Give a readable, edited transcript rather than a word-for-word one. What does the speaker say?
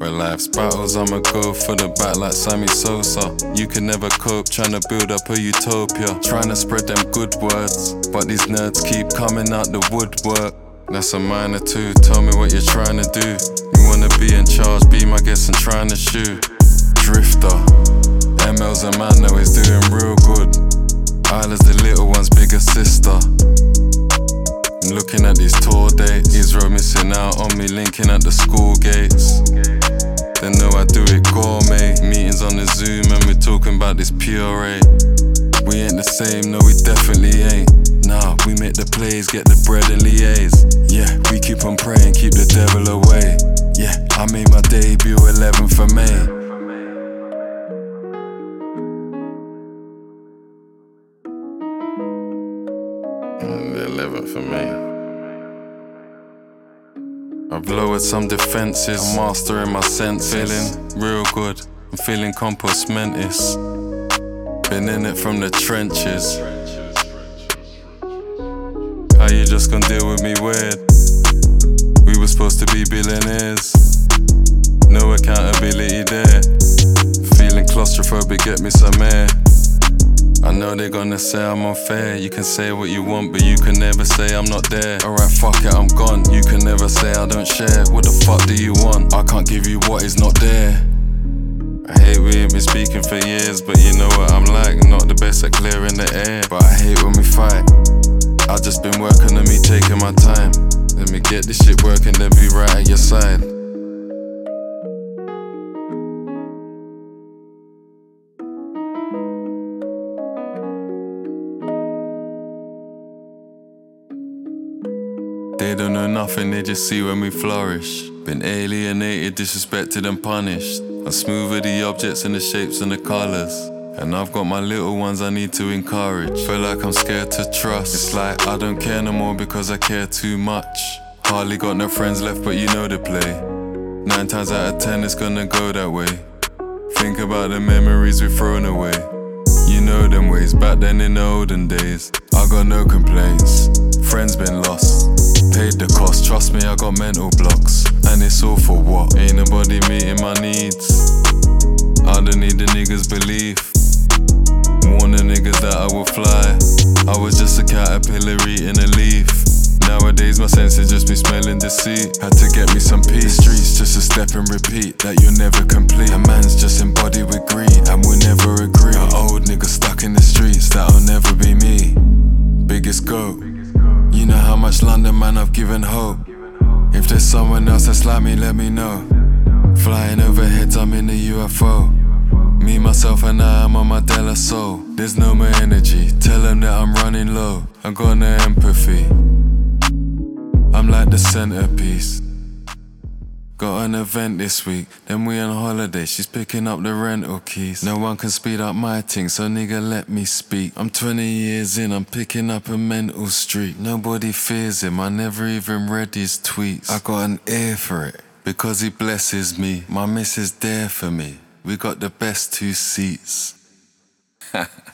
of life's battles, I'ma go for the back like Sammy Sosa. You can never cope, tryna build up a utopia, tryna spread them good words, but these nerds keep coming out the woodwork. That's a minor too, tell me what you're trying to do. You wanna be in charge, be my guest and trying to shoot. Drifter, ML's a man now, he's doing real good. Isla's the little one's bigger sister. I'm looking at these tour dates, Israel missing out on me, linking at the school gates. They know I do it gourmet, meetings on the Zoom and we're talking about this puree. We ain't the same, no we definitely ain't. Nah, we make the plays, get the bread and liaise. Yeah, we keep on praying, keep the devil away. Yeah, I made my debut 11th of May. The 11th of May. I've lowered some defenses, I'm mastering my senses. Feeling real good, I'm feeling compost mentis. Been in it from the trenches. How you just gonna deal with me weird? We were supposed to be billionaires. No accountability there. Feeling claustrophobic, get me some air. I know they're gonna say I'm unfair. You can say what you want, but you can never say I'm not there. Alright, fuck it, I'm gone. You can never say I don't share. What the fuck do you want? I can't give you what is not there. I hate we ain't been speaking for years, but you know what I'm like. Not the best at clearing the air, but I hate when we fight. I've just been working on me, taking my time. Let me get this shit working, then be right at your side. They don't know nothing, they just see when we flourish. Been alienated, disrespected and punished. I smoother the objects and the shapes and the colours. And I've got my little ones I need to encourage. Feel like I'm scared to trust. It's like I don't care no more because I care too much. Hardly got no friends left, but you know the play. 9 times out of 10 it's gonna go that way. Think about the memories we've thrown away. You know them ways, back then in the olden days. I got no complaints, friends been lost. Paid the cost, trust me I got mental blocks. And it's all for what? Ain't nobody meeting my needs. I don't need the niggas' belief. Warn the niggas that I will fly. I was just a caterpillar eating a leaf. Nowadays my senses just be smelling deceit. Had to get me some peace. The streets just a step and repeat that you'll never complete. A man's just embodied with greed and we'll never agree. An old nigga stuck in the streets, that'll never be me. Biggest goat. You know how much London man I've given hope. If there's someone else that's like me, let me know. Flying overheads, I'm in the UFO. Me, myself and I, I'm on my De La Soul. There's no more energy, tell them that I'm running low. I got no empathy, I'm like the centerpiece. Got an event this week, then we on holiday. She's picking up the rental keys. No one can speed up my thing, so nigga let me speak. I'm 20 years in, I'm picking up a mental streak. Nobody fears him, I never even read his tweets. I got an ear for it, because he blesses me. My missus there for me, we got the best 2 seats.